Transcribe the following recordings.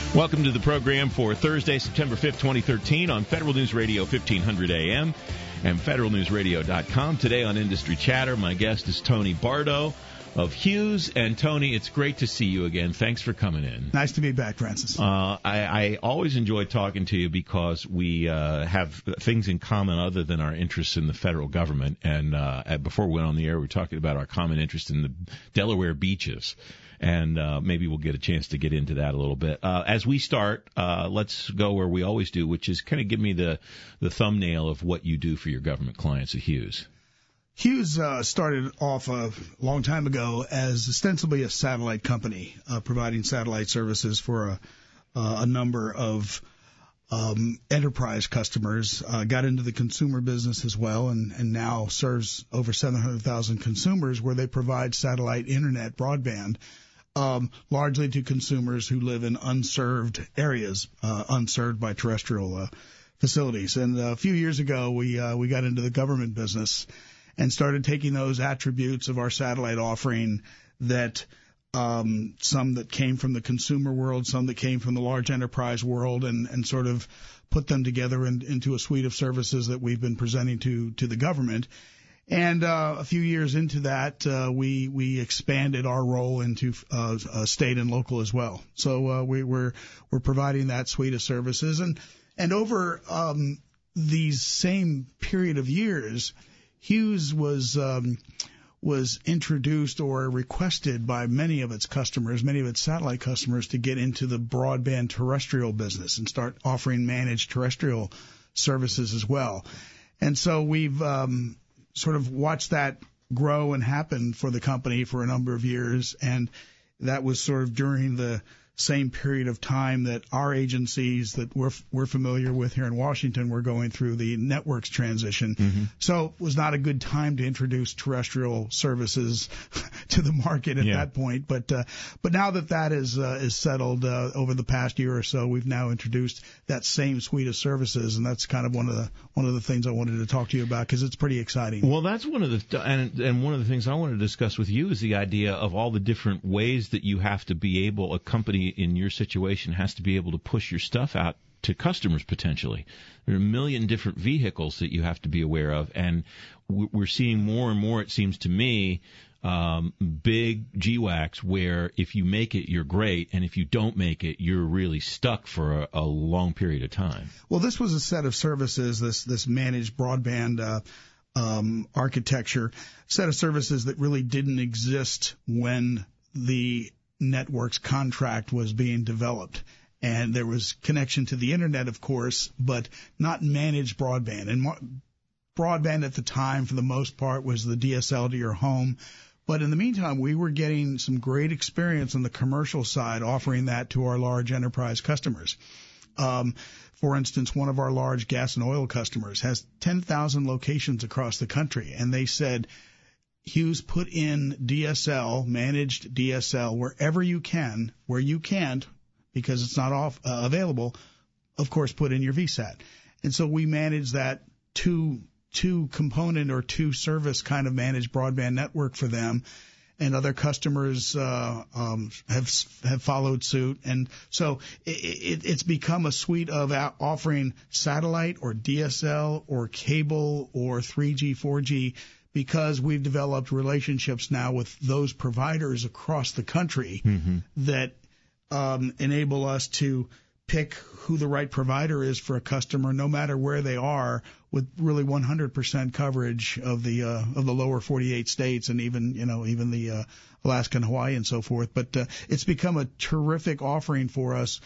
Welcome to the program for Thursday, September 5th, 2013 on Federal News Radio 1500 AM and federalnewsradio.com. Today on Industry Chatter, my guest is Tony Bardo of Hughes. And Tony, it's great to see you again. Thanks for coming in. Nice to be back, Francis. I always enjoy talking to you because we have things in common other than our interests in the federal government. And before we went on the air, we were talking about our common interest in the Delaware beaches. And maybe we'll get a chance to get into that a little bit. As we start, let's go where we always do, which is kind of give me the thumbnail of what you do for your government clients at Hughes. Hughes started off a long time ago as ostensibly a satellite company, providing satellite services for a number of enterprise customers, got into the consumer business as well, and now serves over 700,000 consumers where they provide satellite internet broadband, largely to consumers who live in unserved areas, unserved by terrestrial facilities. And a few years ago, we got into the government business and started taking those attributes of our satellite offering that some that came from the consumer world, some that came from the large enterprise world, and sort of put them together into a suite of services that we've been presenting to the government. And a few years into that, we expanded our role into state and local as well. So we're providing that suite of services, and over these same period of years, Hughes was introduced or requested by many of its customers, many of its satellite customers, to get into the broadband terrestrial business and start offering managed terrestrial services as well. And so we've sort of watched that grow and happen for the company for a number of years, and that was sort of during the same period of time that our agencies that we're familiar with here in Washington were going through the networks transition. Mm-hmm. So it was not a good time to introduce terrestrial services to the market at that point. But now that is settled over the past year or so, we've now introduced that same suite of services, and that's kind of one of the things I wanted to talk to you about because it's pretty exciting. Well, that's one of the and one of the things I want to discuss with you is the idea of all the different ways that you have to be able, a company in your situation has to be able to push your stuff out to customers potentially. There are a million different vehicles that you have to be aware of, and we're seeing more and more, it seems to me, big GWACs where if you make it, you're great, and if you don't make it, you're really stuck for a long period of time. Well, this was a set of services, this managed broadband architecture, set of services that really didn't exist when the networks contract was being developed. And there was connection to the internet, of course, but not managed broadband. And broadband at the time, for the most part, was the DSL to your home. But in the meantime, we were getting some great experience on the commercial side, offering that to our large enterprise customers. For instance, one of our large gas and oil customers has 10,000 locations across the country, and they said, Hughes, put in DSL, managed DSL, wherever you can. Where you can't, because it's not available, of course, put in your VSAT. And so we manage that two component or two service kind of managed broadband network for them, and other customers have followed suit. And so it's become a suite of offering satellite or DSL or cable or 3G, 4G, because we've developed relationships now with those providers across the country that enable us to pick who the right provider is for a customer, no matter where they are, with really 100% coverage of the lower 48 states and even the Alaska and Hawaii and so forth. But it's become a terrific offering for us.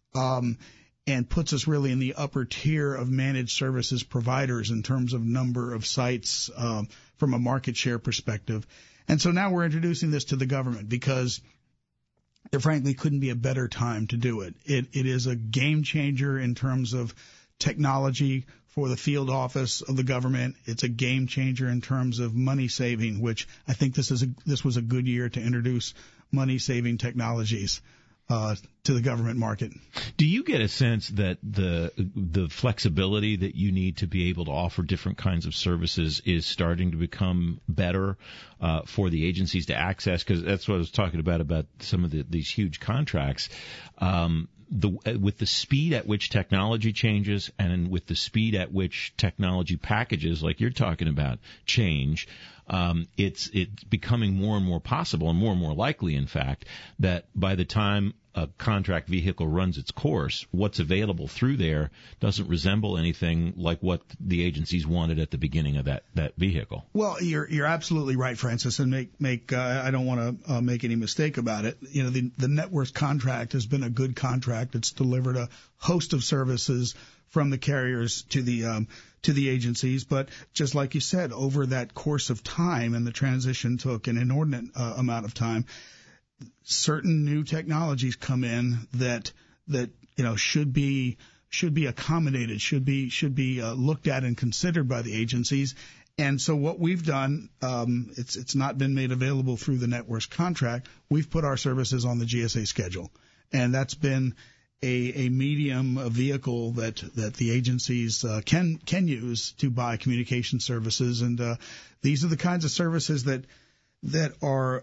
And puts us really in the upper tier of managed services providers in terms of number of sites from a market share perspective. And so now we're introducing this to the government because there frankly couldn't be a better time to do it. It is a game changer in terms of technology for the field office of the government. It's a game changer in terms of money saving, which I think this was a good year to introduce money saving technologies to the government market. Do you get a sense that the flexibility that you need to be able to offer different kinds of services is starting to become better for the agencies to access? Because that's what I was talking about some of these huge contracts. with the speed at which technology changes and with the speed at which technology packages, like you're talking about, change, it's becoming more and more possible and more likely, in fact, that by the time a contract vehicle runs its course, what's available through there doesn't resemble anything like what the agencies wanted at the beginning of that vehicle. Well, you're absolutely right, Francis, and I don't want to make any mistake about it. You know, the networks contract has been a good contract. It's delivered a host of services from the carriers to the agencies, but just like you said, over that course of time, and the transition took an inordinate amount of time, certain new technologies come in that should be accommodated, should be looked at and considered by the agencies. And so what we've done, it's not been made available through the networks contract. We've put our services on the GSA schedule, and that's been a medium, a vehicle that the agencies can use to buy communication services. And these are the kinds of services that are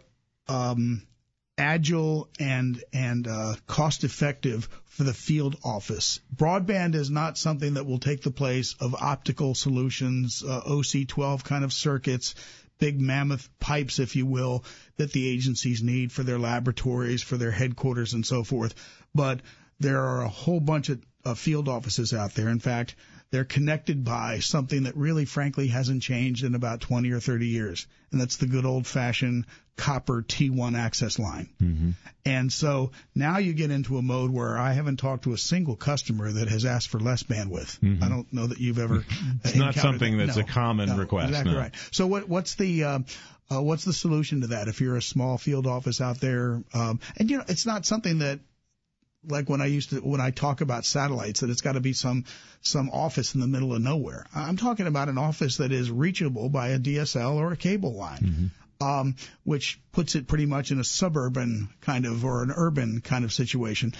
agile and cost effective for the field office. Broadband is not something that will take the place of optical solutions, OC12 kind of circuits, big mammoth pipes, if you will, that the agencies need for their laboratories, for their headquarters, and so forth. But there are a whole bunch of field offices out there. In fact, they're connected by something that really, frankly, hasn't changed in about 20 or 30 years, and that's the good old-fashioned copper T1 access line. Mm-hmm. And so now you get into a mode where I haven't talked to a single customer that has asked for less bandwidth. Mm-hmm. I don't know that you've ever It's not something that's a common request. Exactly right. So what's the solution to that if you're a small field office out there? And, it's not something that, like when I talk about satellites, that it's got to be some office in the middle of nowhere. I'm talking about an office that is reachable by a DSL or a cable line, which puts it pretty much in a suburban kind of or an urban kind of situation.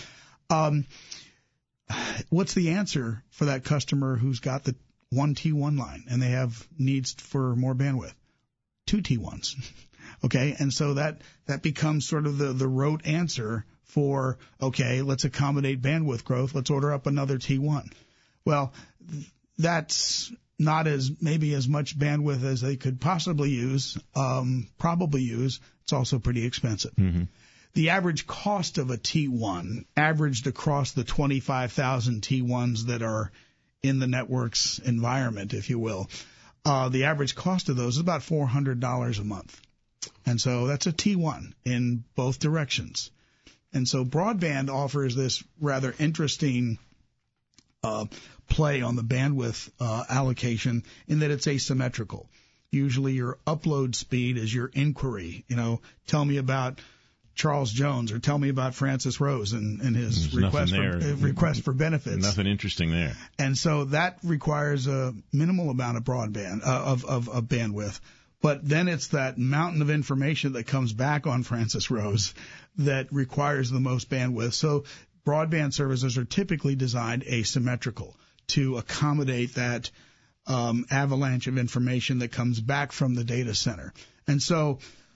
What's the answer for that customer who's got the one T1 line and they have needs for more bandwidth? 2 T1s. Okay, and so that becomes sort of the rote answer for, okay, let's accommodate bandwidth growth. Let's order up another T1. Well, that's not maybe as much bandwidth as they could possibly use, probably use. It's also pretty expensive. Mm-hmm. The average cost of a T1 averaged across the 25,000 T1s that are in the network's environment, if you will. The average cost of those is about $400 a month. And so that's a T1 in both directions. And so broadband offers this rather interesting play on the bandwidth allocation in that it's asymmetrical. Usually your upload speed is your inquiry. Tell me about Charles Jones or tell me about Francis Rose and his request for benefits. Nothing interesting there. And so that requires a minimal amount of broadband of bandwidth. But then it's that mountain of information that comes back on Francis Rose that requires the most bandwidth. So broadband services are typically designed asymmetrical to accommodate that avalanche of information that comes back from the data center. And so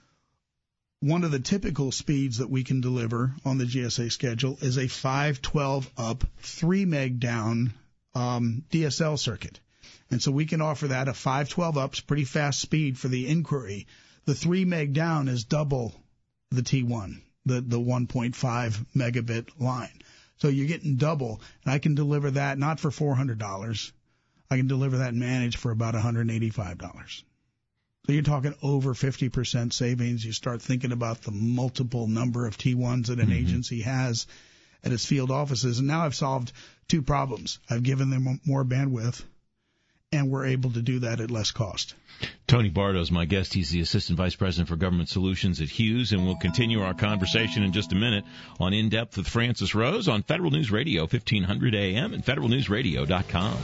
one of the typical speeds that we can deliver on the GSA schedule is a 512 up, 3 meg down DSL circuit. And so we can offer that a 512 up's pretty fast speed for the inquiry. The 3 meg down is double the T1, the 1.5 megabit line. So you're getting double, and I can deliver that not for $400. I can deliver that managed for about $185. So you're talking over 50% savings. You start thinking about the multiple number of T1s that an agency has at its field offices. And now I've solved 2 problems. I've given them more bandwidth, and we're able to do that at less cost. Tony Bardo is my guest. He's the Assistant Vice President for Government Solutions at Hughes, and we'll continue our conversation in just a minute on In Depth with Francis Rose on Federal News Radio, 1500 AM and federalnewsradio.com.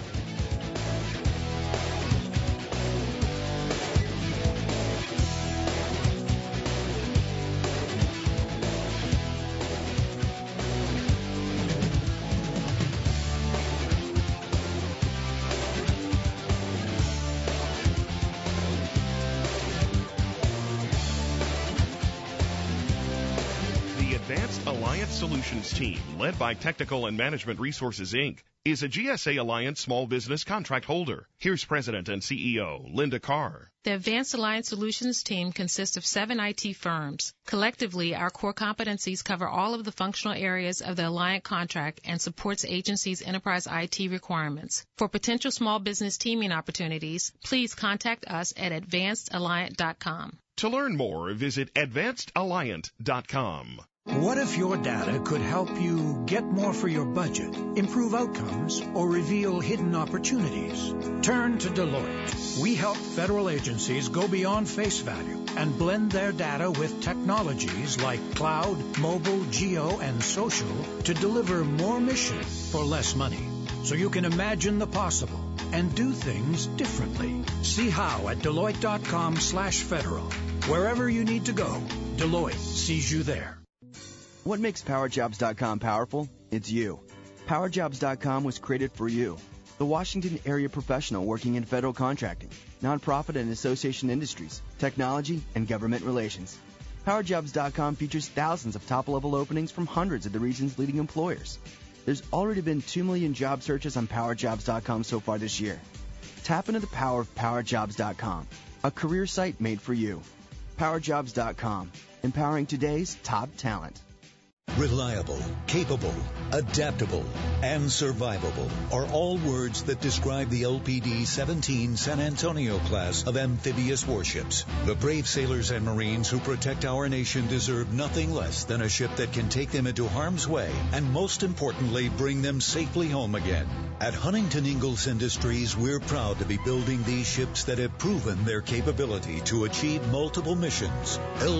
Solutions team, led by Technical and Management Resources, Inc., is a GSA Alliance small business contract holder. Here's President and CEO Linda Carr. The Advanced Alliance Solutions team consists of 7 IT firms. Collectively, our core competencies cover all of the functional areas of the Alliant contract and supports agencies' enterprise IT requirements. For potential small business teaming opportunities, please contact us at advancedalliant.com. To learn more, visit advancedalliant.com. What if your data could help you get more for your budget, improve outcomes, or reveal hidden opportunities? Turn to Deloitte. We help federal agencies go beyond face value and blend their data with technologies like cloud, mobile, geo, and social to deliver more mission for less money. So you can imagine the possible and do things differently. See how at Deloitte.com/federal. Wherever you need to go, Deloitte sees you there. What makes PowerJobs.com powerful? It's you. PowerJobs.com was created for you, the Washington area professional working in federal contracting, nonprofit and association industries, technology, and government relations. PowerJobs.com features thousands of top-level openings from hundreds of the region's leading employers. There's already been 2 million job searches on PowerJobs.com so far this year. Tap into the power of PowerJobs.com, a career site made for you. PowerJobs.com, empowering today's top talent. Reliable, capable, adaptable, and survivable are all words that describe the LPD-17 San Antonio class of amphibious warships. The brave sailors and Marines who protect our nation deserve nothing less than a ship that can take them into harm's way and, most importantly, bring them safely home again. At Huntington Ingalls Industries, we're proud to be building these ships that have proven their capability to achieve multiple missions.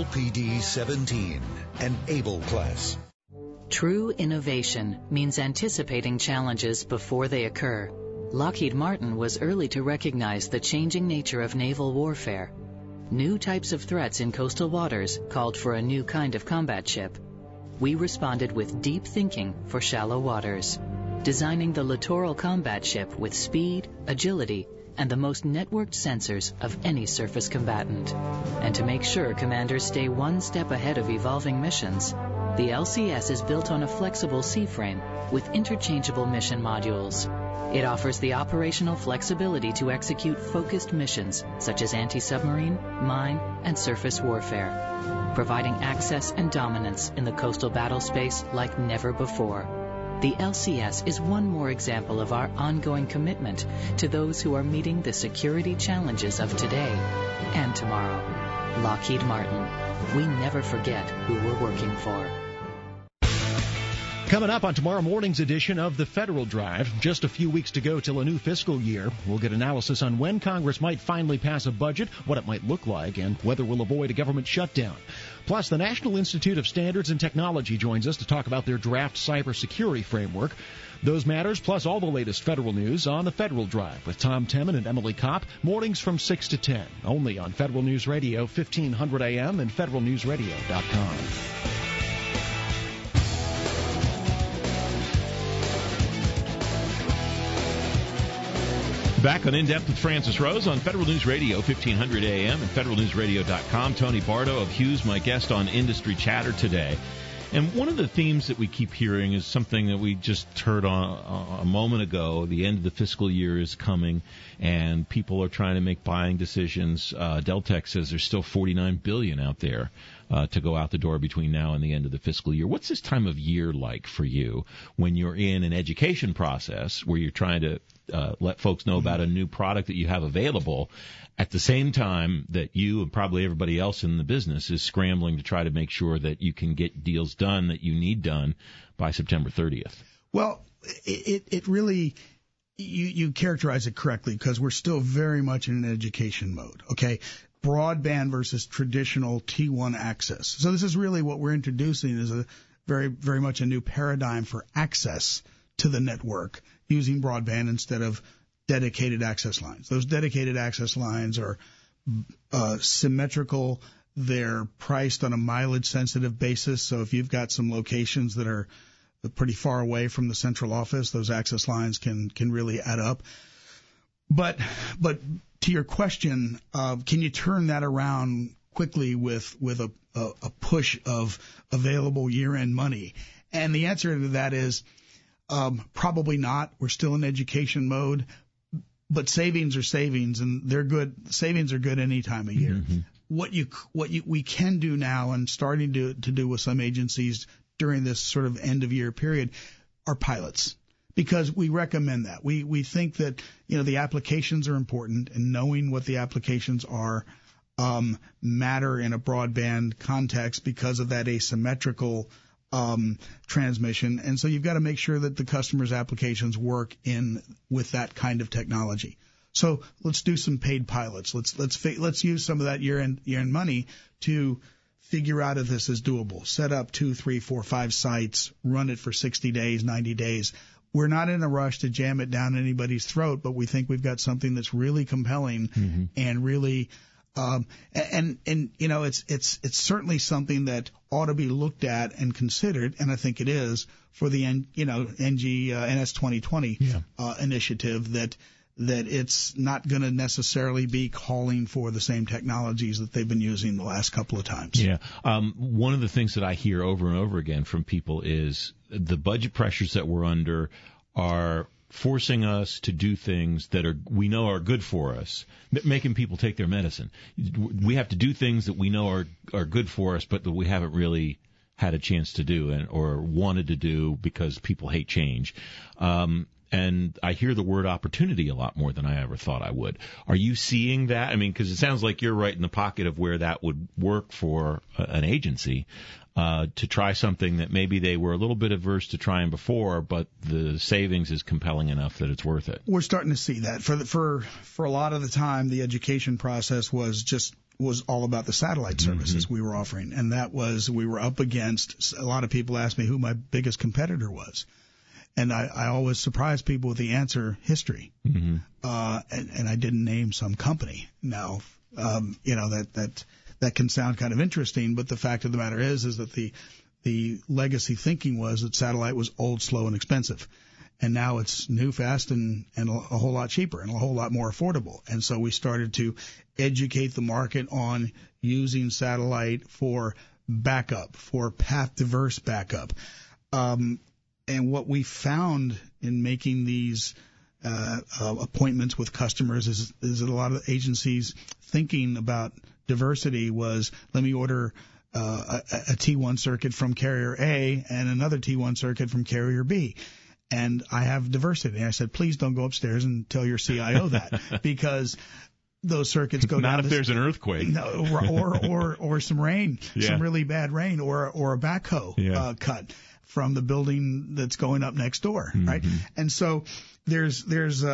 LPD-17, an Able class. True innovation means anticipating challenges before they occur. Lockheed Martin was early to recognize the changing nature of naval warfare. New types of threats in coastal waters called for a new kind of combat ship. We responded with deep thinking for shallow waters, designing the Littoral Combat Ship with speed, agility, and the most networked sensors of any surface combatant. And to make sure commanders stay one step ahead of evolving missions, the LCS is built on a flexible C-frame with interchangeable mission modules. It offers the operational flexibility to execute focused missions such as anti-submarine, mine, and surface warfare, providing access and dominance in the coastal battle space like never before. The LCS is one more example of our ongoing commitment to those who are meeting the security challenges of today and tomorrow. Lockheed Martin. We never forget who we're working for. Coming up on tomorrow morning's edition of the Federal Drive, just a few weeks to go till a new fiscal year. We'll get analysis on when Congress might finally pass a budget, what it might look like, and whether we'll avoid a government shutdown. Plus, the National Institute of Standards and Technology joins us to talk about their draft cybersecurity framework. Those matters, plus all the latest federal news on the Federal Drive with Tom Temin and Emily Kopp, mornings from 6 to 10, only on Federal News Radio, 1500 AM and federalnewsradio.com. Back on In Depth with Francis Rose on Federal News Radio, 1500 AM and federalnewsradio.com. Tony Bardo of Hughes, my guest on Industry Chatter today. And one of the themes that we keep hearing is something that we just heard on a moment ago. The end of the fiscal year is coming, and people are trying to make buying decisions. Deltek says there's still $49 billion out there to go out the door between now and the end of the fiscal year. What's this time of year like for you when you're in an education process where you're trying to let folks know about a new product that you have available at the same time that you and probably everybody else in the business is scrambling to try to make sure that you can get deals done that you need done by September 30th? Well, it really, you characterize it correctly, because we're still very much in an education mode, okay? Broadband versus traditional T1 access. So this is really what we're introducing is a very, very much a new paradigm for access to the network using broadband instead of dedicated access lines. Those dedicated access lines are symmetrical. They're priced on a mileage-sensitive basis. So if you've got some locations that are pretty far away from the central office, those access lines can really add up. But to your question, can you turn that around quickly with a push of available year-end money? And the answer to that is probably not. We're still in education mode. But savings are savings, and they're good. Savings are good any time of year. Mm-hmm. We can do now, and starting to do with some agencies during this sort of end of year period, are pilots, because we recommend that. We think that the applications are important, and knowing what the applications are matter in a broadband context because of that asymmetrical transmission. And so you've got to make sure that the customer's applications work with that kind of technology. So let's do some paid pilots. Let's use some of that year-end money to figure out if this is doable. Set up 2, 3, 4, 5 sites, run it for 60 days, 90 days. We're not in a rush to jam it down anybody's throat, but we think we've got something that's really compelling and really it's certainly something that ought to be looked at and considered, and I think it is for the NS 2020 initiative, that it's not going to necessarily be calling for the same technologies that they've been using the last couple of times. Yeah. One of the things that I hear over and over again from people is the budget pressures that we're under are forcing us to do things that we know are good for us, making people take their medicine. We have to do things that we know are good for us, but that we haven't really had a chance to do or wanted to do because people hate change. And I hear the word opportunity a lot more than I ever thought I would. Are you seeing that? I mean, because it sounds like you're right in the pocket of where that would work for an agency. To try something that maybe they were a little bit averse to trying before, but the savings is compelling enough that it's worth it. We're starting to see that. For a lot of the time, the education process was all about the satellite services we were offering, and we were up against. A lot of people asked me who my biggest competitor was, and I always surprise people with the answer: history. And I didn't name some company. Now, that can sound kind of interesting, but the fact of the matter is that the legacy thinking was that satellite was old, slow, and expensive. And now it's new, fast, and a whole lot cheaper and a whole lot more affordable. And so we started to educate the market on using satellite for backup, for path-diverse backup. And what we found in making these appointments with customers is that a lot of agencies thinking about diversity was, let me order a T1 circuit from carrier A and another T1 circuit from carrier B. And I have diversity. And I said, please don't go upstairs and tell your CIO that, because those circuits go down. Not if there's an earthquake. No, or some rain, some really bad rain, or a backhoe cut from the building that's going up next door, right? And so there's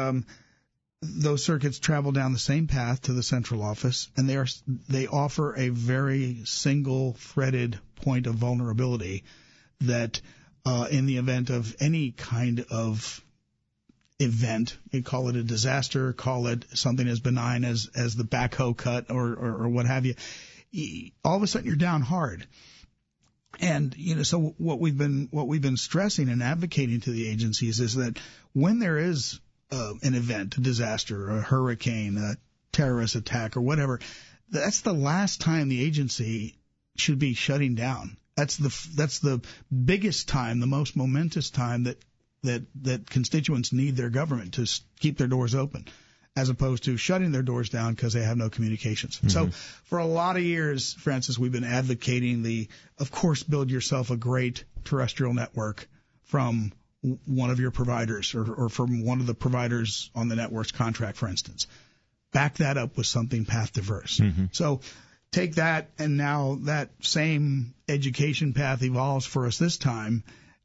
those circuits travel down the same path to the central office, and they offer a very single-threaded point of vulnerability that, in the event of any kind of event, you call it a disaster, call it something as benign as the backhoe cut or what have you, all of a sudden you're down hard. And so what we've been stressing and advocating to the agencies is that when there is an event, a disaster, a hurricane, a terrorist attack, or whatever, that's the last time the agency should be shutting down. That's the biggest time, the most momentous time that constituents need their government to keep their doors open, as opposed to shutting their doors down because they have no communications. So for a lot of years, Francis, we've been advocating of course, build yourself a great terrestrial network from one of your providers or from one of the providers on the network's contract, for instance. Back that up with something path diverse. So take that, and now that same education path evolves for us this time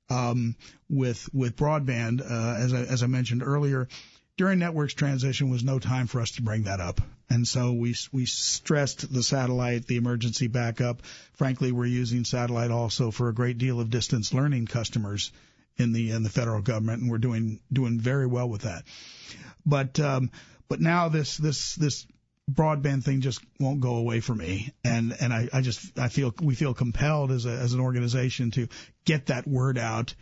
with broadband. As I mentioned earlier, during networks transition was no time for us to bring that up. And so we stressed the satellite, the emergency backup. Frankly, we're using satellite also for a great deal of distance learning customers in the federal government, and we're doing very well with that. But now this broadband thing just won't go away for me, and we feel compelled as an organization to get that word out.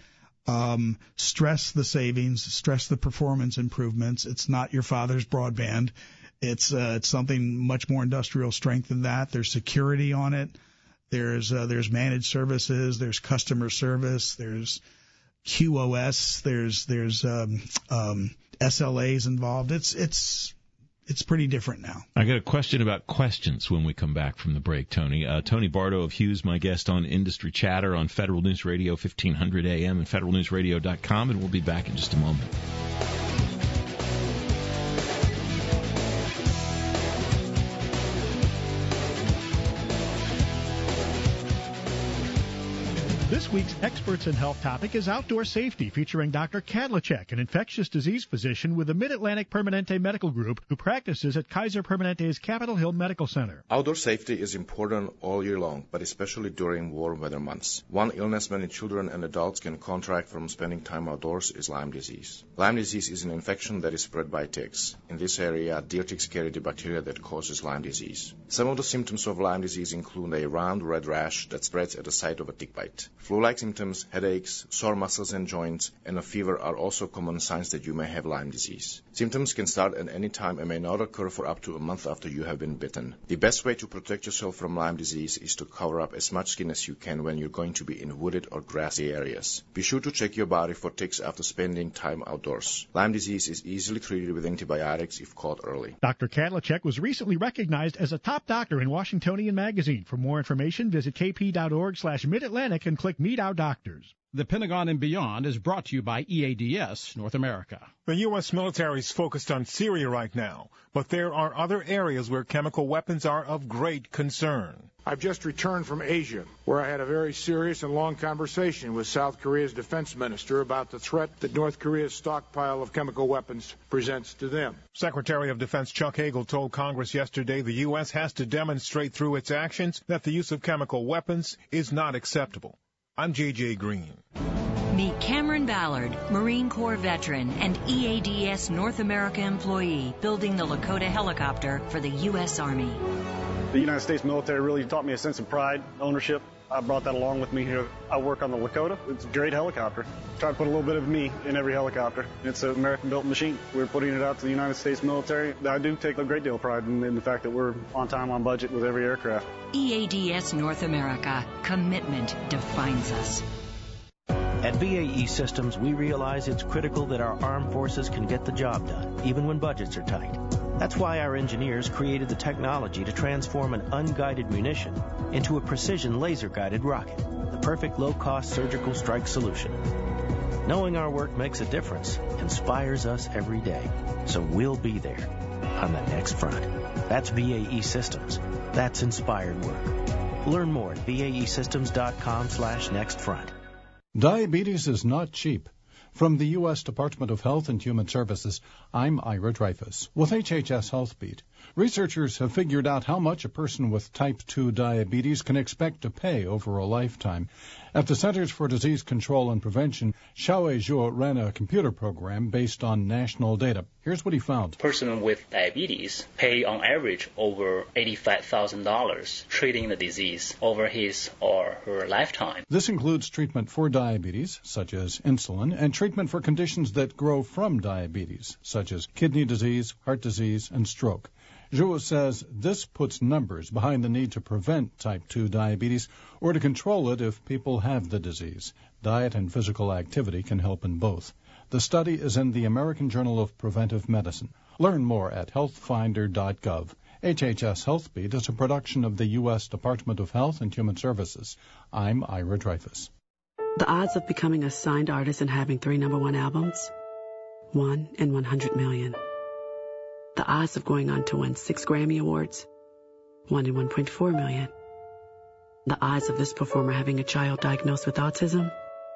Stress the savings, stress the performance improvements. It's not your father's broadband. It's something much more industrial strength than that. There's security on it. There's managed services, there's customer service, there's QoS, there's SLAs involved. It's pretty different now. I got a question about questions when we come back from the break, Tony. Tony Bardo of Hughes, my guest on Industry Chatter on Federal News Radio 1500 AM and federalnewsradio.com, and we'll be back in just a moment. This week's Experts in Health topic is outdoor safety, featuring Dr. Kadlacek, an infectious disease physician with the Mid-Atlantic Permanente Medical Group who practices at Kaiser Permanente's Capitol Hill Medical Center. Outdoor safety is important all year long, but especially during warm weather months. One illness many children and adults can contract from spending time outdoors is Lyme disease. Lyme disease is an infection that is spread by ticks. In this area, deer ticks carry the bacteria that causes Lyme disease. Some of the symptoms of Lyme disease include a round red rash that spreads at the site of a tick bite. Flu-like symptoms, headaches, sore muscles and joints, and a fever are also common signs that you may have Lyme disease. Symptoms can start at any time and may not occur for up to a month after you have been bitten. The best way to protect yourself from Lyme disease is to cover up as much skin as you can when you're going to be in wooded or grassy areas. Be sure to check your body for ticks after spending time outdoors. Lyme disease is easily treated with antibiotics if caught early. Dr. Kadlacek was recently recognized as a top doctor in Washingtonian Magazine. For more information, visit kp.org/Mid-Atlantic and click Meet Our Doctors. The Pentagon and Beyond is brought to you by EADS North America. The U.S. military is focused on Syria right now, but there are other areas where chemical weapons are of great concern. I've just returned from Asia, where I had a very serious and long conversation with South Korea's defense minister about the threat that North Korea's stockpile of chemical weapons presents to them. Secretary of Defense Chuck Hagel told Congress yesterday the U.S. has to demonstrate through its actions that the use of chemical weapons is not acceptable. I'm J.J. Green. Meet Cameron Ballard, Marine Corps veteran and EADS North America employee, building the Lakota helicopter for the U.S. Army. The United States military really taught me a sense of pride, ownership. I brought that along with me here. I work on the Lakota. It's a great helicopter. Try to put a little bit of me in every helicopter. It's an American-built machine. We're putting it out to the United States military. I do take a great deal of pride in the fact that we're on time, on budget with every aircraft. EADS North America. Commitment defines us. At BAE Systems, we realize it's critical that our armed forces can get the job done, even when budgets are tight. That's why our engineers created the technology to transform an unguided munition into a precision laser-guided rocket, the perfect low-cost surgical strike solution. Knowing our work makes a difference inspires us every day, so we'll be there on the next front. That's BAE Systems. That's inspired work. Learn more at baesystems.com/nextfront. Diabetes is not cheap. From the U.S. Department of Health and Human Services, I'm Ira Dreyfus. With HHS HealthBeat, researchers have figured out how much a person with type 2 diabetes can expect to pay over a lifetime. At the Centers for Disease Control and Prevention, Xiaowei Zhuo ran a computer program based on national data. Here's what he found. Person with diabetes pay on average over $85,000 treating the disease over his or her lifetime. This includes treatment for diabetes, such as insulin, and treatment for conditions that grow from diabetes, such as kidney disease, heart disease, and stroke. Zhuo says this puts numbers behind the need to prevent type 2 diabetes or to control it if people have the disease. Diet and physical activity can help in both. The study is in the American Journal of Preventive Medicine. Learn more at healthfinder.gov. HHS HealthBeat is a production of the U.S. Department of Health and Human Services. I'm Ira Dreyfus. The odds of becoming a signed artist and having 3 #1 albums? 1 in 100 million. The odds of going on to win 6 Grammy Awards? 1 in 1.4 million. The odds of this performer having a child diagnosed with autism?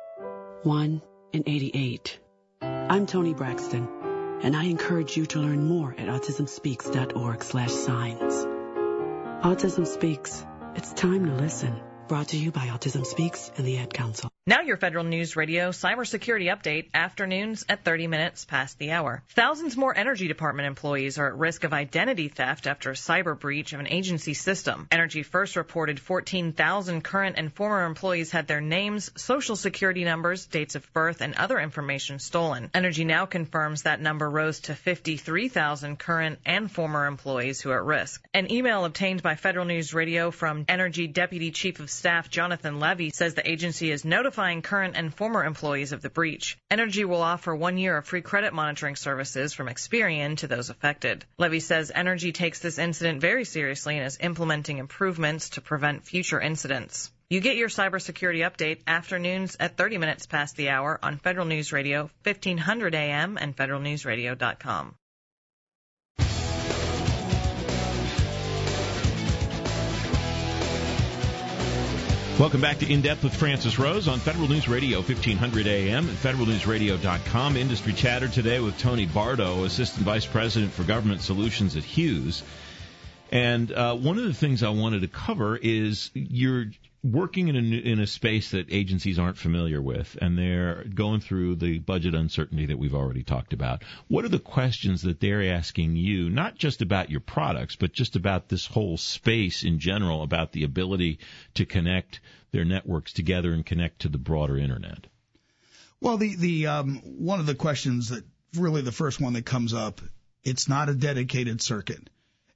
1 in 88. I'm Toni Braxton, and I encourage you to learn more at autismspeaks.org/signs. Autism Speaks. It's time to listen. Brought to you by Autism Speaks and the Ad Council. Now your Federal News Radio cybersecurity update, afternoons at 30 minutes past the hour. Thousands more Energy Department employees are at risk of identity theft after a cyber breach of an agency system. Energy First reported 14,000 current and former employees had their names, social security numbers, dates of birth, and other information stolen. Energy now confirms that number rose to 53,000 current and former employees who are at risk. An email obtained by Federal News Radio from Energy Deputy Chief of Staff Jonathan Levy says the agency is notifying current and former employees of the breach. Energy will offer 1 year of free credit monitoring services from Experian to those affected. Levy says Energy takes this incident very seriously and is implementing improvements to prevent future incidents. You get your cybersecurity update afternoons at 30 minutes past the hour on Federal News Radio, 1500 AM and federalnewsradio.com. Welcome back to In Depth with Francis Rose on Federal News Radio, 1500 AM and federalnewsradio.com. Industry Chatter today with Tony Bardo, Assistant Vice President for Government Solutions at Hughes. And one of the things I wanted to cover is you're working in a space that agencies aren't familiar with, and they're going through the budget uncertainty that we've already talked about. What are the questions that they're asking you, not just about your products, but just about this whole space in general, about the ability to connect their networks together and connect to the broader Internet? Well, the one of the questions that really the first one that comes up, it's not a dedicated circuit.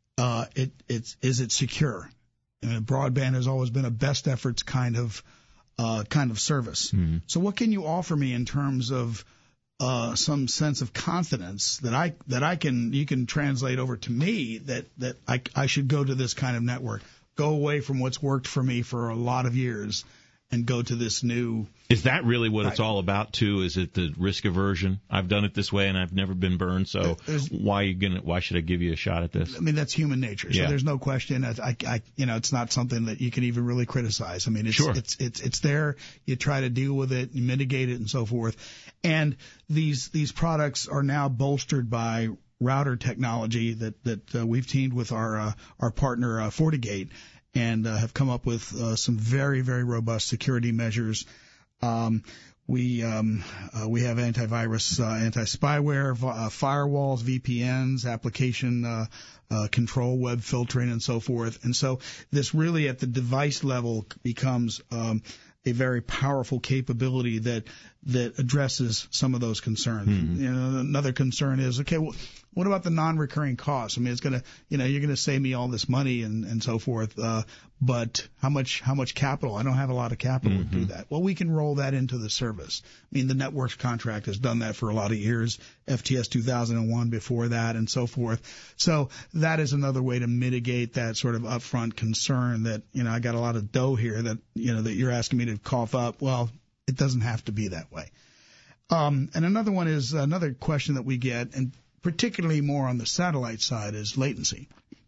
Is it secure? And broadband has always been a best efforts kind of service. Mm-hmm. So what can you offer me in terms of some sense of confidence that you can translate over to me that I should go to this kind of network, go away from what's worked for me for a lot of years and go to this new. Is that really what it's all about, too? Is it the risk aversion? I've done it this way and I've never been burned, so why should I give you a shot at this? I mean, that's human nature. So there's no question. It's not something that you can even really criticize. I mean, it's there. You try to deal with it, you mitigate it, and so forth. And these products are now bolstered by router technology that we've teamed with our partner FortiGate, and have come up with some very, very robust security measures. We have antivirus, anti-spyware, firewalls, VPNs, application control, web filtering, and so forth. And so this really at the device level becomes a very powerful capability that addresses some of those concerns. Mm-hmm. Another concern is, okay, well, what about the non-recurring costs? I mean, it's gonna, you're gonna save me all this money and so forth. But how much capital? I don't have a lot of capital to do that. Well, we can roll that into the service. I mean, the networks contract has done that for a lot of years. FTS 2001 before that, and so forth. So that is another way to mitigate that sort of upfront concern that I got a lot of dough here that that you're asking me to cough up. Well, it doesn't have to be that way. And another one is another question that we get, and particularly more on the satellite side, is latency.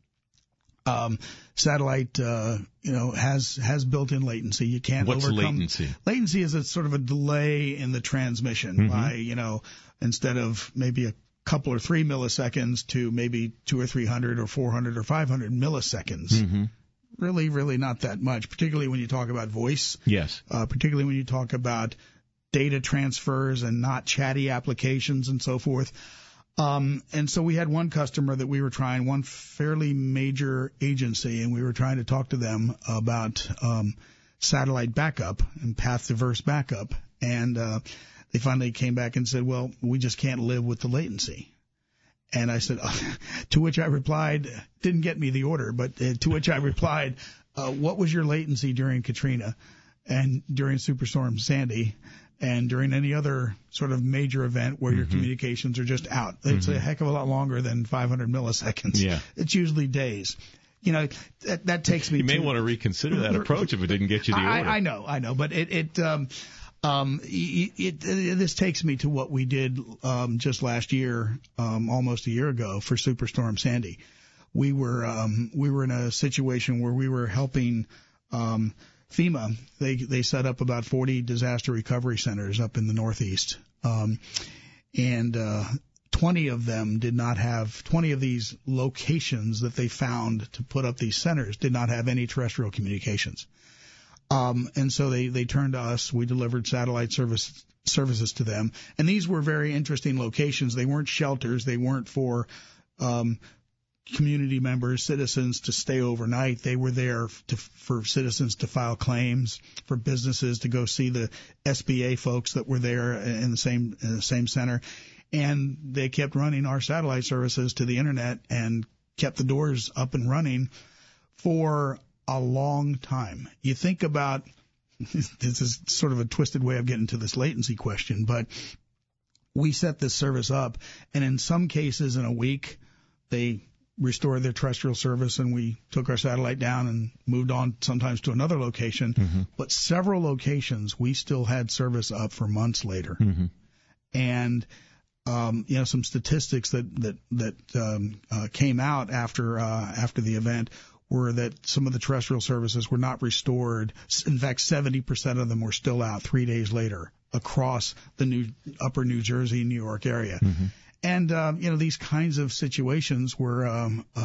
Satellite, has built-in latency. You can't overcome. What's latency? Latency is a sort of a delay in the transmission by, instead of maybe a couple or 3 milliseconds to maybe 200 or 300 or 400 or 500 milliseconds. Mm-hmm. Really, really not that much, particularly when you talk about voice. Yes. Particularly when you talk about data transfers and not chatty applications and so forth. And so we had one customer that we were trying, one fairly major agency, and we were trying to talk to them about satellite backup and path diverse backup. And they finally came back and said, well, we just can't live with the latency. And I said, to which I replied, didn't get me the order, but to which I replied, what was your latency during Katrina and during Superstorm Sandy and during any other sort of major event where your communications are just out? It's a heck of a lot longer than 500 milliseconds. Yeah. It's usually days. That takes me You may want to reconsider that approach if it didn't get you the order. I know, but this takes me to what we did just last year, almost a year ago, for Superstorm Sandy. We were in a situation where we were helping FEMA. They set up about 40 disaster recovery centers up in the Northeast, and 20 of them did not have 20 of these locations that they found to put up these centers did not have any terrestrial communications. And so they turned to us. We delivered satellite services to them. And these were very interesting locations. They weren't shelters. They weren't for community members, citizens to stay overnight. They were there for citizens to file claims, for businesses to go see the SBA folks that were there in the same center. And they kept running our satellite services to the internet and kept the doors up and running for a long time. You think about, this is sort of a twisted way of getting to this latency question, but we set this service up, and in some cases in a week, they restored their terrestrial service, and we took our satellite down and moved on sometimes to another location. Mm-hmm. But several locations, we still had service up for months later. Mm-hmm. And some statistics that came out after the event were that some of the terrestrial services were not restored. In fact, 70% of them were still out 3 days later across the upper New Jersey, New York area. Mm-hmm. And these kinds of situations were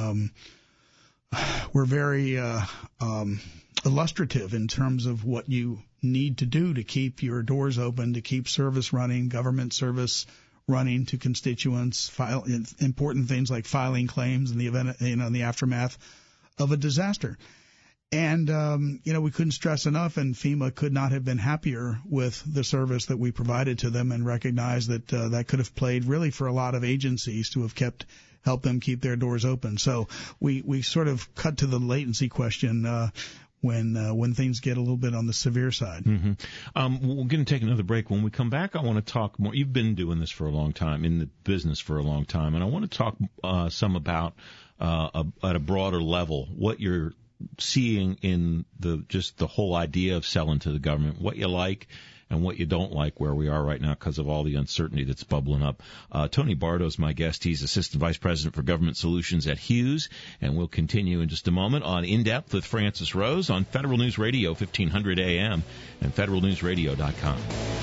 very illustrative in terms of what you need to do to keep your doors open, to keep service running, government service running to constituents, file important things like filing claims in the event, in the aftermath of a disaster. And, we couldn't stress enough, and FEMA could not have been happier with the service that we provided to them, and recognized that that could have played really for a lot of agencies to have helped them keep their doors open. So we sort of cut to the latency question when things get a little bit on the severe side. Mm-hmm. We're going to take another break. When we come back, I want to talk more. You've been doing this for a long time, in the business for a long time, and I want to talk some about at a broader level what you're seeing in the whole idea of selling to the government, what you like and what you don't like where we are right now because of all the uncertainty that's bubbling up. Tony Bardo's my guest. He's Assistant Vice President for Government Solutions at Hughes, and we'll continue in just a moment on In Depth with Francis Rose on Federal News Radio 1500 AM and federalnewsradio.com.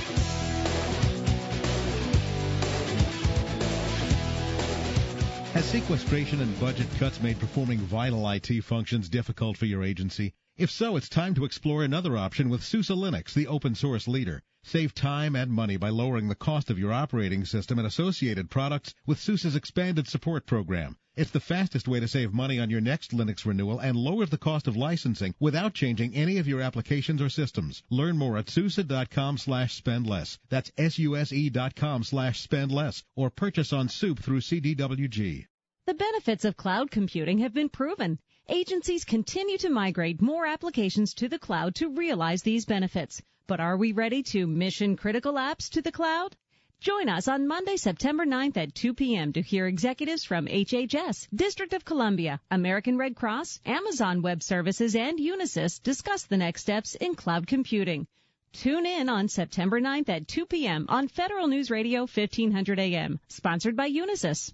Has sequestration and budget cuts made performing vital IT functions difficult for your agency? If so, it's time to explore another option with SUSE Linux, the open source leader. Save time and money by lowering the cost of your operating system and associated products with SUSE's expanded support program. It's the fastest way to save money on your next Linux renewal and lowers the cost of licensing without changing any of your applications or systems. Learn more at SUSE.com/spendless. That's SUSE.com/spendless, or purchase on Soup through CDWG. The benefits of cloud computing have been proven. Agencies continue to migrate more applications to the cloud to realize these benefits. But are we ready to mission-critical apps to the cloud? Join us on Monday, September 9th at 2 p.m. to hear executives from HHS, District of Columbia, American Red Cross, Amazon Web Services, and Unisys discuss the next steps in cloud computing. Tune in on September 9th at 2 p.m. on Federal News Radio 1500 AM, sponsored by Unisys.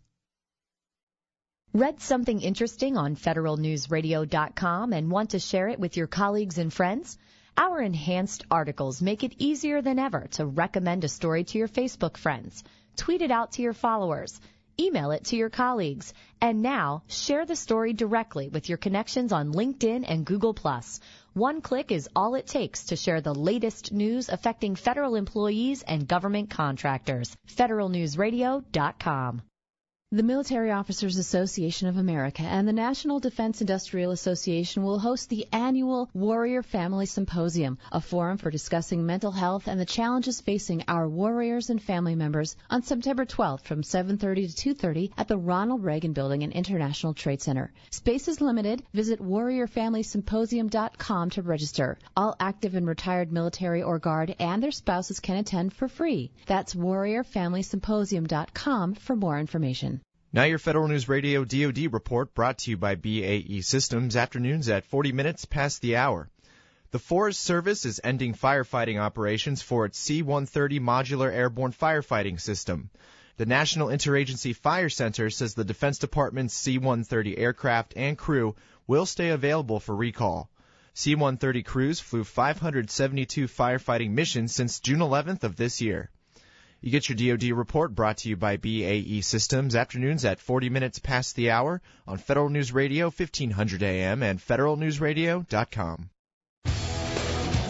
Read something interesting on federalnewsradio.com and want to share it with your colleagues and friends? Our enhanced articles make it easier than ever to recommend a story to your Facebook friends, tweet it out to your followers, email it to your colleagues, and now share the story directly with your connections on LinkedIn and Google+. One click is all it takes to share the latest news affecting federal employees and government contractors. federalnewsradio.com. The Military Officers Association of America and the National Defense Industrial Association will host the annual Warrior Family Symposium, a forum for discussing mental health and the challenges facing our warriors and family members, on September 12th from 7:30 to 2:30 at the Ronald Reagan Building and International Trade Center. Space is limited. Visit warriorfamilysymposium.com to register. All active and retired military or guard and their spouses can attend for free. That's warriorfamilysymposium.com for more information. Now your Federal News Radio DoD report, brought to you by BAE Systems, afternoons at 40 minutes past the hour. The Forest Service is ending firefighting operations for its C-130 Modular Airborne Firefighting System. The National Interagency Fire Center says the Defense Department's C-130 aircraft and crew will stay available for recall. C-130 crews flew 572 firefighting missions since June 11th of this year. You get your DoD report, brought to you by BAE Systems, afternoons at 40 minutes past the hour on Federal News Radio 1500 AM and federalnewsradio.com.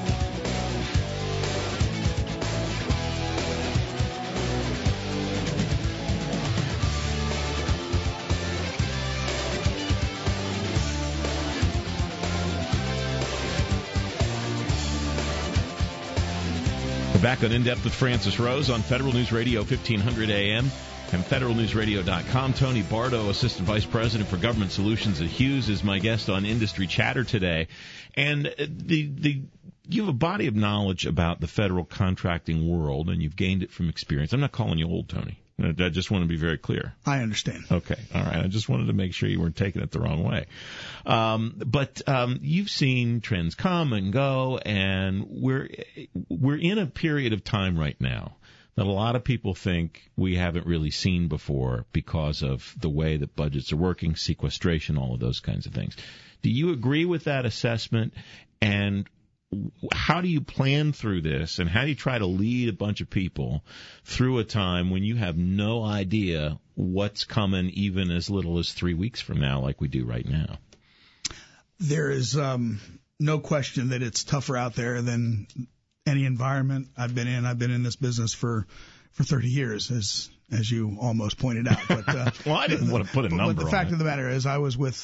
We're back on In Depth with Francis Rose on Federal News Radio 1500 AM and federalnewsradio.com. Tony Bardo, Assistant Vice President for Government Solutions at Hughes, is my guest on Industry Chatter today. And you have a body of knowledge about the federal contracting world, and you've gained it from experience. I'm not calling you old, Tony. I just want to be very clear. I understand. Okay. All right. I just wanted to make sure you weren't taking it the wrong way. But you've seen trends come and go, and we're in a period of time right now that a lot of people think we haven't really seen before because of the way that budgets are working, sequestration, all of those kinds of things. Do you agree with that assessment? And how do you plan through this, and how do you try to lead a bunch of people through a time when you have no idea what's coming even as little as 3 weeks from now like we do right now? There is no question that it's tougher out there than any environment I've been in. I've been in this business for 30 years, as you almost pointed out. But well, I didn't want to put a number on it. But the fact of the matter is, I was with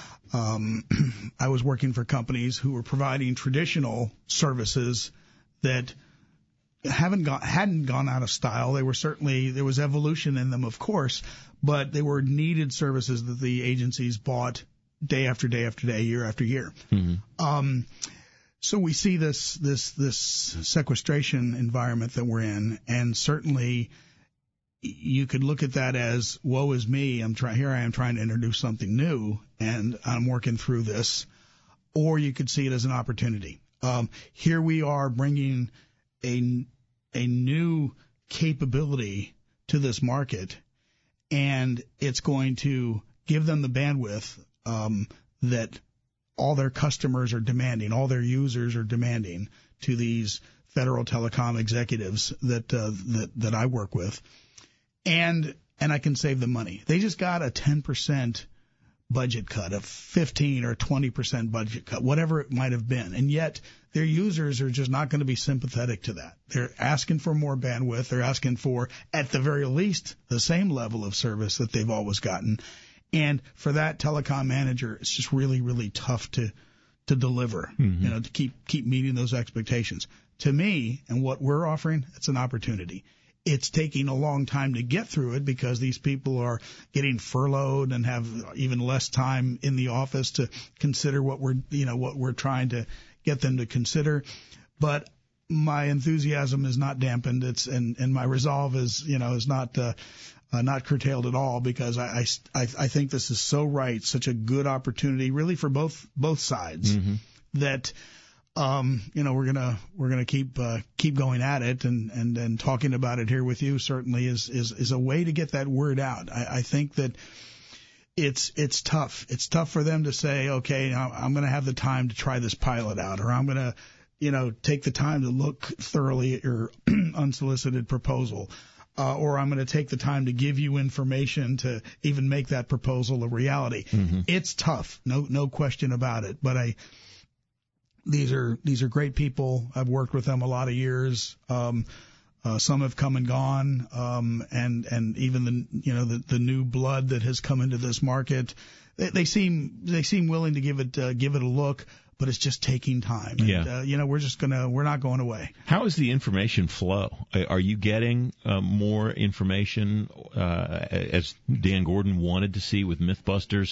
I was working for companies who were providing traditional services that hadn't gone out of style. They were certainly, there was evolution in them, of course, but they were needed services that the agencies bought day after day after day, year after year. Mm-hmm. So we see this sequestration environment that we're in, and certainly you could look at that as, woe is me, here I am trying to introduce something new, and I'm working through this. Or you could see it as an opportunity. Here we are bringing a new capability to this market, and it's going to give them the bandwidth that all their customers are demanding, all their users are demanding to these federal telecom executives that I work with. And I can save them money. They just got a 10% budget cut, a 15 or 20% budget cut, whatever it might have been. And yet their users are just not going to be sympathetic to that. They're asking for more bandwidth. They're asking for, at the very least, the same level of service that they've always gotten. And for that telecom manager, it's just really, really tough to deliver, mm-hmm. To keep meeting those expectations. To me, and what we're offering, it's an opportunity. It's taking a long time to get through it because these people are getting furloughed and have even less time in the office to consider what we're trying to get them to consider. But my enthusiasm is not dampened. And my resolve is not curtailed at all, because I think this is so right, such a good opportunity, really for both sides, mm-hmm. that. We're gonna keep going at it, and talking about it here with you certainly is a way to get that word out. I think that it's tough. It's tough for them to say, okay, I'm gonna have the time to try this pilot out, or I'm gonna, take the time to look thoroughly at your unsolicited proposal, or I'm gonna take the time to give you information to even make that proposal a reality. Mm-hmm. It's tough, no question about it. But These are great people. I've worked with them a lot of years. Some have come and gone, and even the new blood that has come into this market. They seem willing to give it a look, but it's just taking time. Yeah. And, we're not going away. How is the information flow? Are you getting more information as Dan Gordon wanted to see with Mythbusters?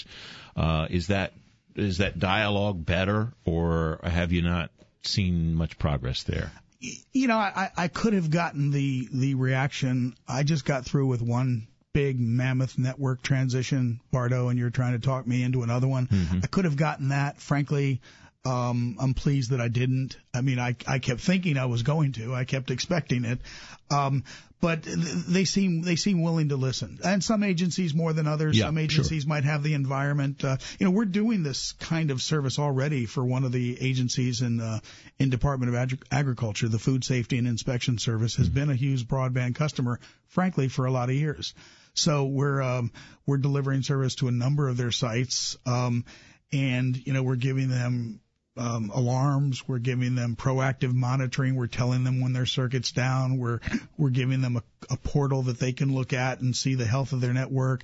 Is that dialogue better, or have you not seen much progress there? I could have gotten the reaction. I just got through with one big mammoth network transition, Bardo, and you're trying to talk me into another one. Mm-hmm. I could have gotten that. Frankly, I'm pleased that I didn't. I mean, I kept thinking I was going to. I kept expecting it. But they seem willing to listen. And some agencies more than others. Yeah, some agencies sure. might have the environment. We're doing this kind of service already for one of the agencies in Department of Agriculture. The Food Safety and Inspection Service has been a Hughes broadband customer, frankly, for a lot of years. So we're delivering service to a number of their sites, and we're giving them alarms. We're giving them proactive monitoring. We're telling them when their circuit's down. We're giving them a portal that they can look at and see the health of their network.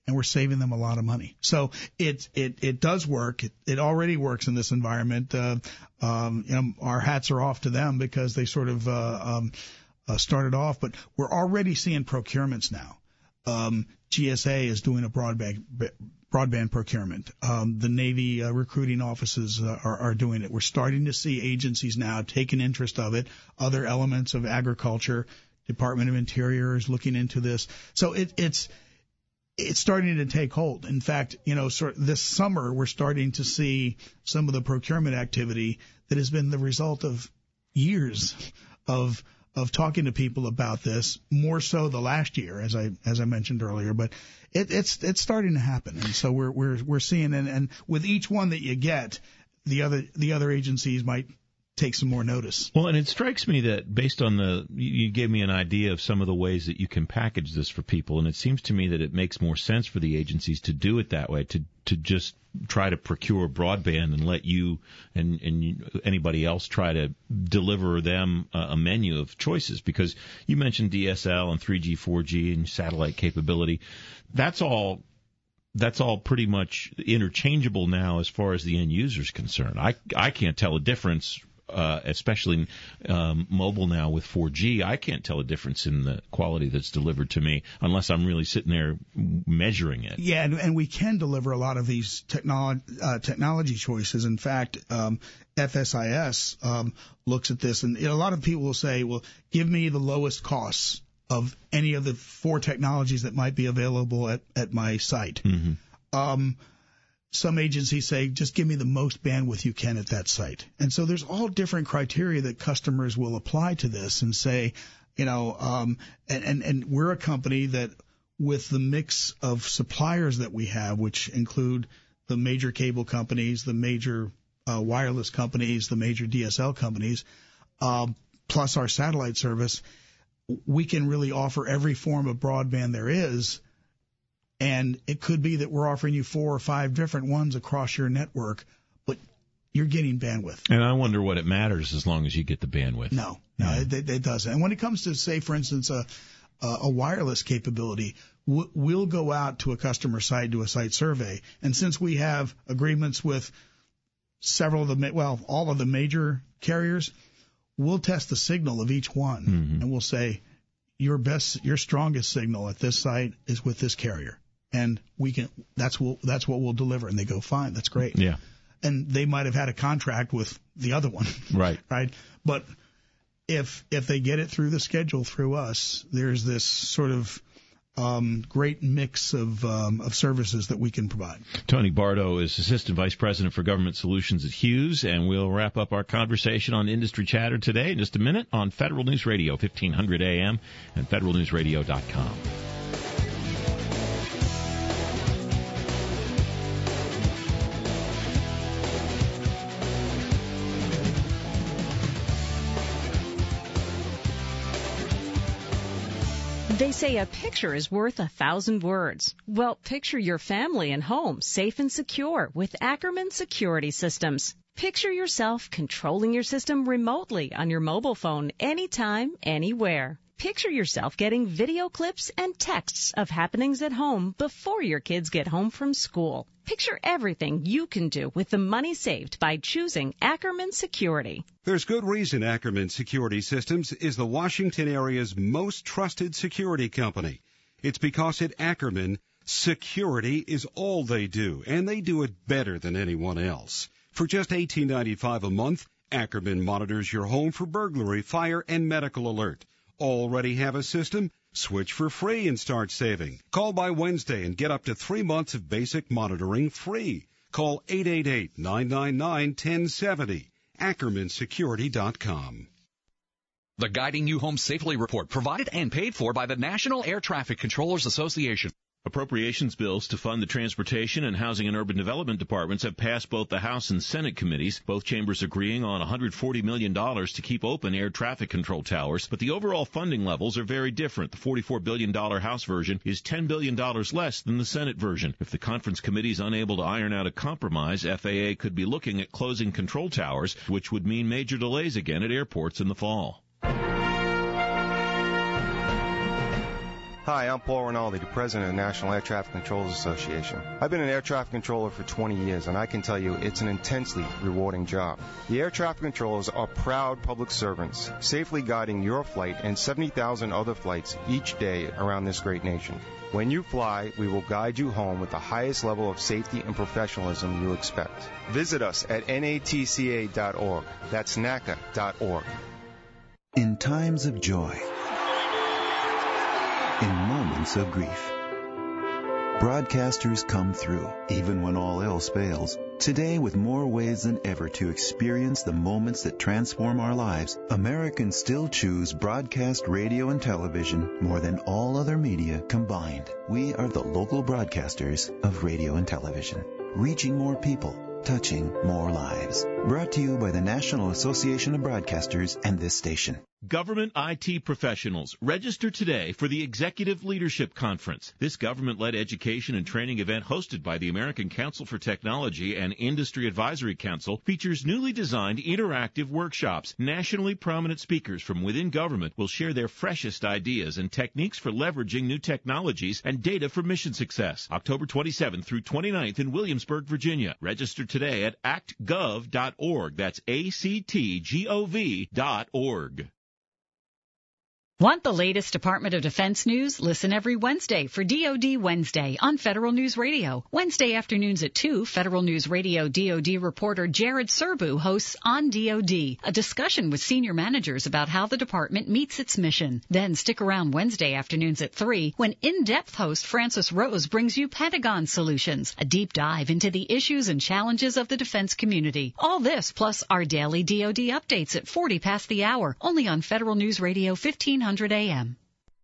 and we're saving them a lot of money. So it does work. It already works in this environment. Our hats are off to them because they sort of started off, but we're already seeing procurements now. GSA is doing a broadband procurement. The Navy recruiting offices are doing it. We're starting to see agencies now take an interest of it. Other elements of agriculture, Department of Interior is looking into this. So it's starting to take hold. In fact, this summer we're starting to see some of the procurement activity that has been the result of years of talking to people about this, more so the last year, as I mentioned earlier. But it's starting to happen, and so we're seeing, and with each one that you get, the other agencies might take some more notice. Well, and it strikes me that based on you gave me an idea of some of the ways that you can package this for people, and it seems to me that it makes more sense for the agencies to do it that way, to just try to procure broadband and let you and anybody else try to deliver them a menu of choices. Because you mentioned DSL and 3G, 4G, and satellite capability. That's all pretty much interchangeable now as far as the end user is concerned. I can't tell a difference. Especially mobile now with 4G, I can't tell a difference in the quality that's delivered to me unless I'm really sitting there measuring it. Yeah, and we can deliver a lot of these technology choices. In fact, FSIS looks at this, and a lot of people will say, well, give me the lowest costs of any of the 4 technologies that might be available at my site. Mm-hmm. Some agencies say, just give me the most bandwidth you can at that site. And so there's all different criteria that customers will apply to this and say, and we're a company that with the mix of suppliers that we have, which include the major cable companies, the major wireless companies, the major DSL companies, plus our satellite service, we can really offer every form of broadband there is. And it could be that we're offering you 4 or 5 different ones across your network, but you're getting bandwidth. And I wonder what it matters as long as you get the bandwidth. No, it doesn't. And when it comes to, say, for instance, a wireless capability, we'll go out to a customer site, do a site survey. And since we have agreements with all of the major carriers, we'll test the signal of each one. Mm-hmm. And we'll say, your strongest signal at this site is with this carrier. And that's what we'll deliver. And they go, fine, that's great. Yeah. And they might have had a contract with the other one. Right. Right. But if they get it through the schedule through us, there's this sort of great mix of services that we can provide. Tony Bardo is Assistant Vice President for Government Solutions at Hughes, and we'll wrap up our conversation on Industry Chatter today in just a minute on Federal News Radio, 1500 AM and federalnewsradio.com. They say a picture is worth 1,000 words. Well, picture your family and home safe and secure with Ackerman Security Systems. Picture yourself controlling your system remotely on your mobile phone anytime, anywhere. Picture yourself getting video clips and texts of happenings at home before your kids get home from school. Picture everything you can do with the money saved by choosing Ackerman Security. There's good reason Ackerman Security Systems is the Washington area's most trusted security company. It's because at Ackerman, security is all they do, and they do it better than anyone else. For just $18.95 a month, Ackerman monitors your home for burglary, fire, and medical alert. Already have a system? Switch for free and start saving. Call by Wednesday and get up to 3 months of basic monitoring free. Call 888-999-1070. AckermanSecurity.com. The Guiding You Home Safely report, provided and paid for by the National Air Traffic Controllers Association. Appropriations bills to fund the Transportation and Housing and Urban Development Departments have passed both the House and Senate committees, both chambers agreeing on $140 million to keep open air traffic control towers, but the overall funding levels are very different. The $44 billion House version is $10 billion less than the Senate version. If the conference committee is unable to iron out a compromise, FAA could be looking at closing control towers, which would mean major delays again at airports in the fall. Hi, I'm Paul Rinaldi, the president of the National Air Traffic Controllers Association. I've been an air traffic controller for 20 years, and I can tell you it's an intensely rewarding job. The air traffic controllers are proud public servants, safely guiding your flight and 70,000 other flights each day around this great nation. When you fly, we will guide you home with the highest level of safety and professionalism you expect. Visit us at natca.org. That's NACA.org. In times of joy, in moments of grief, broadcasters come through, even when all else fails. Today, with more ways than ever to experience the moments that transform our lives, Americans still choose broadcast radio and television more than all other media combined. We are the local broadcasters of radio and television, reaching more people, touching more lives. Brought to you by the National Association of Broadcasters and this station. Government IT professionals, register today for the Executive Leadership Conference. This government-led education and training event hosted by the American Council for Technology and Industry Advisory Council features newly designed interactive workshops. Nationally prominent speakers from within government will share their freshest ideas and techniques for leveraging new technologies and data for mission success. October 27th through 29th in Williamsburg, Virginia. Register today at actgov.org. That's actgov.org. Want the latest Department of Defense news? Listen every Wednesday for DoD Wednesday on Federal News Radio. Wednesday afternoons at 2, Federal News Radio DoD reporter Jared Serbu hosts On DoD, a discussion with senior managers about how the department meets its mission. Then stick around Wednesday afternoons at 3 when in-depth host Francis Rose brings you Pentagon Solutions, a deep dive into the issues and challenges of the defense community. All this plus our daily DoD updates at 40 past the hour, only on Federal News Radio 1500 AM.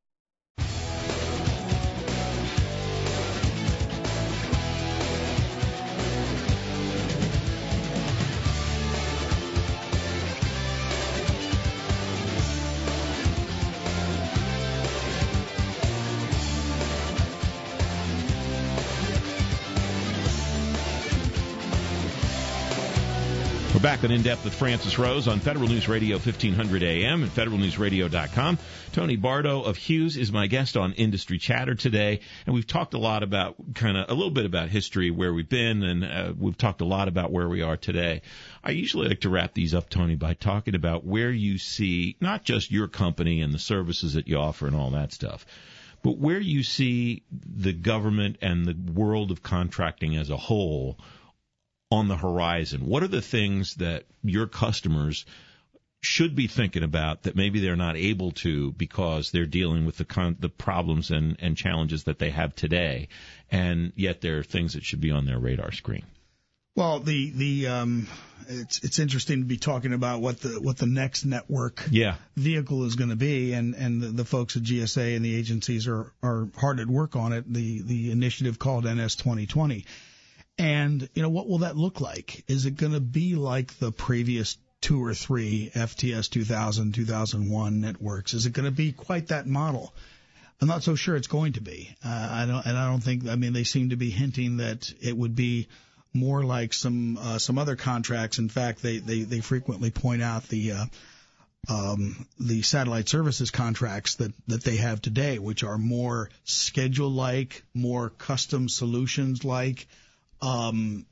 We're back on In Depth with Francis Rose on Federal News Radio 1500 AM and federalnewsradio.com. Tony Bardo of Hughes is my guest on Industry Chatter today, and we've talked a lot about a little bit about history, where we've been, and we've talked a lot about where we are today. I usually like to wrap these up, Tony, by talking about where you see not just your company and the services that you offer and all that stuff, but where you see the government and the world of contracting as a whole on the horizon. What are the things that your customers should be thinking about that maybe they're not able to because they're dealing with the problems and challenges that they have today, and yet there are things that should be on their radar screen? Well, it's interesting to be talking about what the next network vehicle is going to be, and the folks at GSA and the agencies are hard at work on it. The initiative called NS 2020. And, what will that look like? Is it going to be like the previous 2 or 3 FTS 2000, 2001 networks? Is it going to be quite that model? I'm not so sure it's going to be. I don't think, they seem to be hinting that it would be more like some other contracts. In fact, they frequently point out the satellite services contracts that they have today, which are more schedule-like, more custom solutions-like. They have an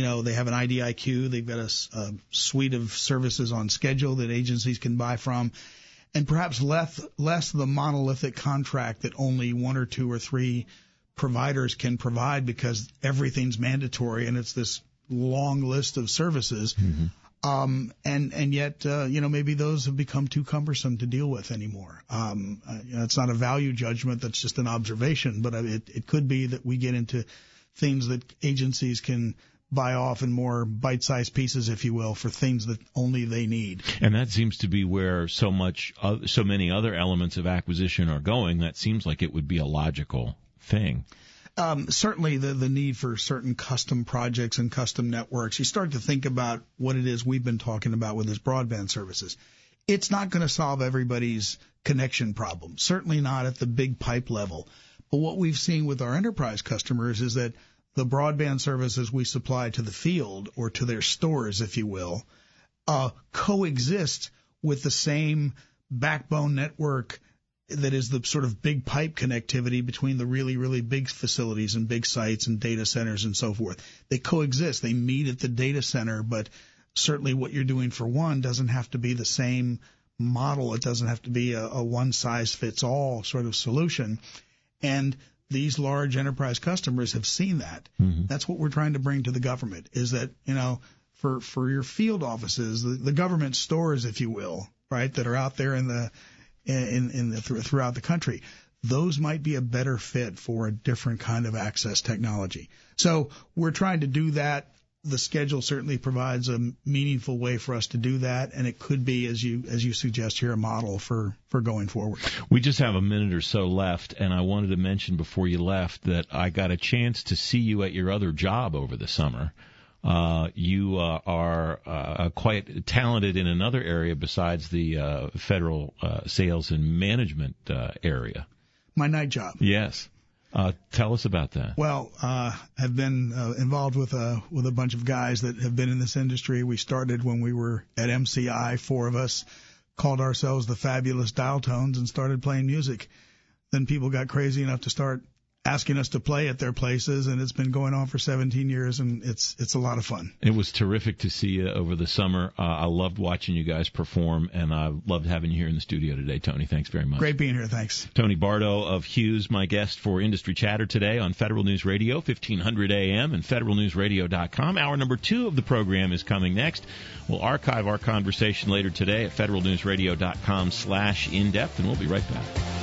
IDIQ. They've got a suite of services on schedule that agencies can buy from, and perhaps less the monolithic contract that only 1 or 2 or 3 providers can provide because everything's mandatory and it's this long list of services. Mm-hmm. And yet, maybe those have become too cumbersome to deal with anymore. It's not a value judgment. That's just an observation, but it could be that we get into things that agencies can buy off in more bite-sized pieces, if you will, for things that only they need. And that seems to be where so many other elements of acquisition are going. That seems like it would be a logical thing. Certainly the need for certain custom projects and custom networks. You start to think about what it is we've been talking about with this broadband services. It's not going to solve everybody's connection problem, certainly not at the big pipe level. But what we've seen with our enterprise customers is that the broadband services we supply to the field or to their stores, if you will, coexist with the same backbone network that is the sort of big pipe connectivity between the really, really big facilities and big sites and data centers and so forth. They coexist. They meet at the data center, but certainly what you're doing for one doesn't have to be the same model. It doesn't have to be a one-size-fits-all sort of solution. And these large enterprise customers have seen that. Mm-hmm. That's what we're trying to bring to the government, is that, for your field offices, the government stores, if you will, right, that are out there throughout the country, those might be a better fit for a different kind of access technology. So we're trying to do that. The schedule certainly provides a meaningful way for us to do that, and it could be, as you suggest here, a model for going forward. We just have a minute or so left, and I wanted to mention before you left that I got a chance to see you at your other job over the summer. You are quite talented in another area besides the federal sales and management area. My night job. Yes. Tell us about that. Well, I've been involved with a bunch of guys that have been in this industry. We started when we were at MCI, 4 of us, called ourselves the Fabulous Dial Tones, and started playing music. Then people got crazy enough to start asking us to play at their places, and it's been going on for 17 years, and it's a lot of fun. It was terrific to see you over the summer. I loved watching you guys perform, and I loved having you here in the studio today, Tony. Thanks very much. Great being here. Thanks. Tony Bardo of Hughes, my guest for Industry Chatter today on Federal News Radio, 1500 AM and federalnewsradio.com. Hour number 2 of the program is coming next. We'll archive our conversation later today at federalnewsradio.com/in-depth, and we'll be right back.